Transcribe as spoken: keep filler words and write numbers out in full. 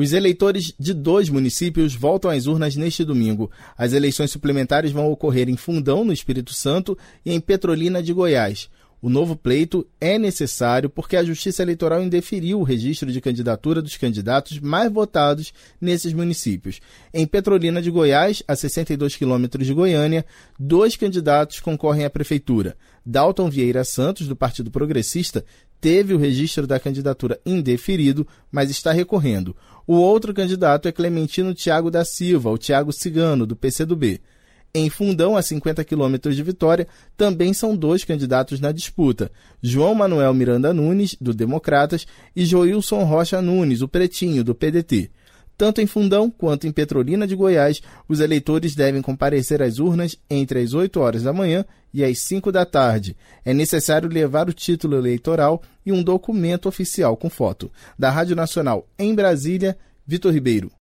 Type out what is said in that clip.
Os eleitores de dois municípios voltam às urnas neste domingo. As eleições suplementares vão ocorrer em Fundão, no Espírito Santo, e em Petrolina de Goiás. O novo pleito é necessário porque a Justiça Eleitoral indeferiu o registro de candidatura dos candidatos mais votados nesses municípios. Em Petrolina de Goiás, a sessenta e dois quilômetros de Goiânia, dois candidatos concorrem à prefeitura. Dalton Vieira Santos, do Partido Progressista, teve o registro da candidatura indeferido, mas está recorrendo. O outro candidato é Clementino Thiago da Silva, o Thiago Cigano, do P C do B. Em Fundão, a cinquenta quilômetros de Vitória, também são dois candidatos na disputa. João Manuel Miranda Nunes, do Democratas, e Joilson Rocha Nunes, o Pretinho, do P D T. Tanto em Fundão quanto em Petrolina de Goiás, os eleitores devem comparecer às urnas entre as oito horas da manhã e as cinco da tarde. É necessário levar o título eleitoral e um documento oficial com foto. Da Rádio Nacional em Brasília, Vitor Ribeiro.